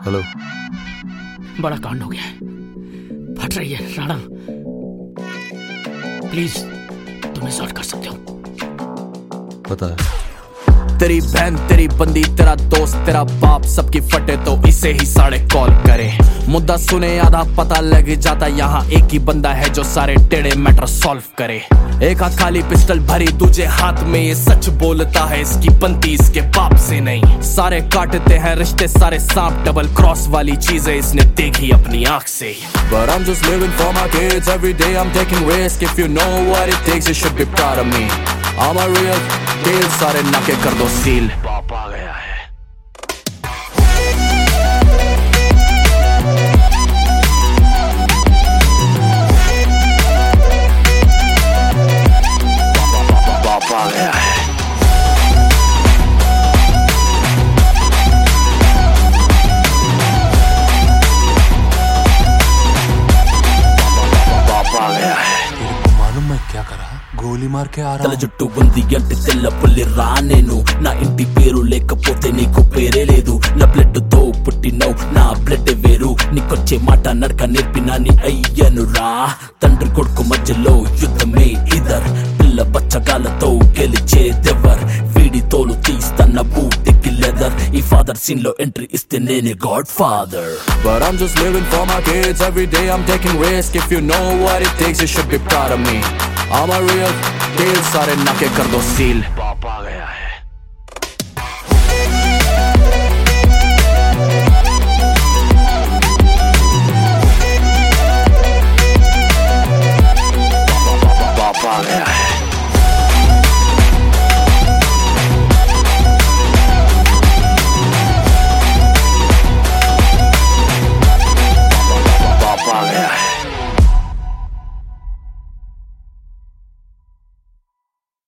Hello. बड़ा कांड हो गया है, फट रही है राणा, प्लीज तुम्हें सॉल्व कर सकते हो? पता है तेरी बहन तेरी बंदी तेरा दोस्त तेरा बाप सबकी फटे तो इसे ही साढ़े कॉल करे। मुद्दा सुने आधा पता लग जाता, यहाँ एक ही बंदा है जो सारे टेढ़े मैटर सॉल्व करे। एक हाथ खाली पिस्टल भरी दूजे हाथ में ये सच बोलता है, इसकी बनती इसके बाप से नहीं। सारे काटते हैं रिश्ते सारे सांप, डबल क्रॉस वाली चीजें इसने देखी अपनी आंख से। But I'm just living for my kids, every day I'm taking risk. If you know what it takes, you should be proud of me. I'm a real deal, सारे नाके कर दो सील। बाप आ गया है। बाप आ गया है। बाप आ गया है। मालूम मैं क्या करा? గోలి మార్కే తల జుట్టు ఉంది అంటే తెల్ల పుల్లి రా నేను, నా ఇంటి పేరు లేకపోతే నీకు పేరే లేదు. నా బ్లడ్ తో పుట్టినవు నా బ్లడ్ వేరు, నీకొచ్చే మాట నడక నేర్పినా నీ అయ్యను రా. తండ్రి కొడుకు మధ్యలో యుద్ధమే ఇదర్, పిల్ల బచ్చగాలతో గెలిచేదెవర్. వీడి తోలు తీస్తన్న బూటికి లెదర్, ఈ ఫాదర్ సీన్ లో ఎంట్రీ ఇస్తే నేనే godfather. But I'm just living for my kids, every day I'm taking risk. If you know what it takes, you should be proud of me. I'm a real deal, सारे नाके कर दो seal.